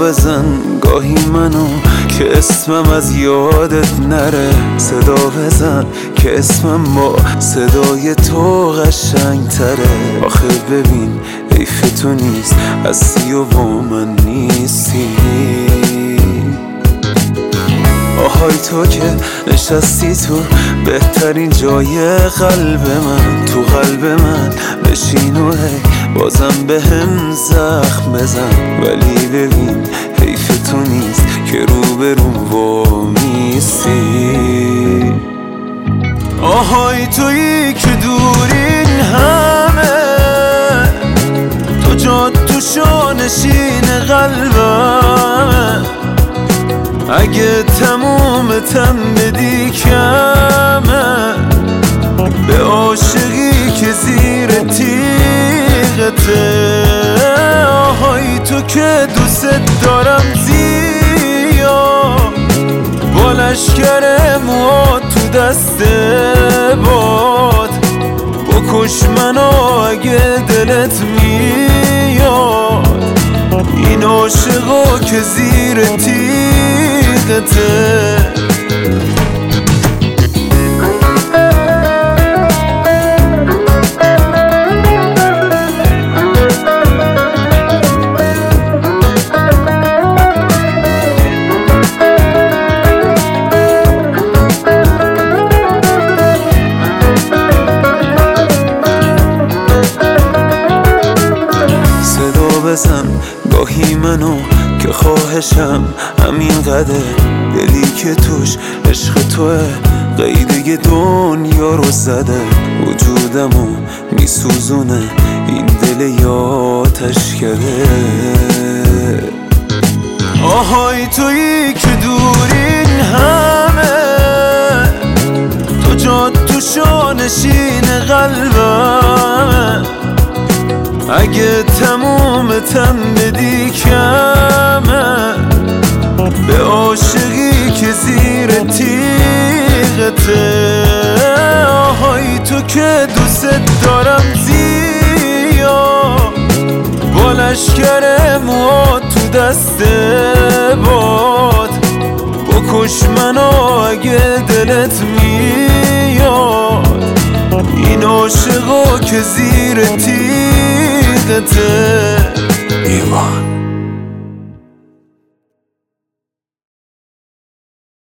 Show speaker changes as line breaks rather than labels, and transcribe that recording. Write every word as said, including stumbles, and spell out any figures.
بزن گاهی منو که اسمم از یادت نره. صدا بزن که اسمم با صدای تو قشنگ تره. آخه ببین حیف تو نیست هستی و با من نیستی. آهای تو که نشستی تو بهترین جای قلب من، تو قلب من بشین و هی بازم به هم زخم بزن. ولی ببین حیف تو نیست که روبروم وامیستی. آهای تویی که دورین همه، تو جا تو شانشین قلبم. اگه تموم تم بدی کمه به عاشقی که زیر تیغته. آهای تو که دوست دارم زیاد، با لشکر موات تو دست باد. بکش منو اگه دلت میاد، این عاشقا که زیر تیغته. بزن گاهی منو که خواهشم همین قدر. دلی که توش عشق توه قیده دنیا رو زده. وجودمو میسوزونه این دل یاتش کرده. آهای تویی که دورین همه، تو جا تو شانشین قلبم. اگه تموم تم بدی کمه به عاشقی که زیر تیغته. آهای تو که دوست دارم زیاد، با لشکر موات تو دست باد. بکش منو اگه دلت میاد، این عاشقا که زیر تیغته. ایمان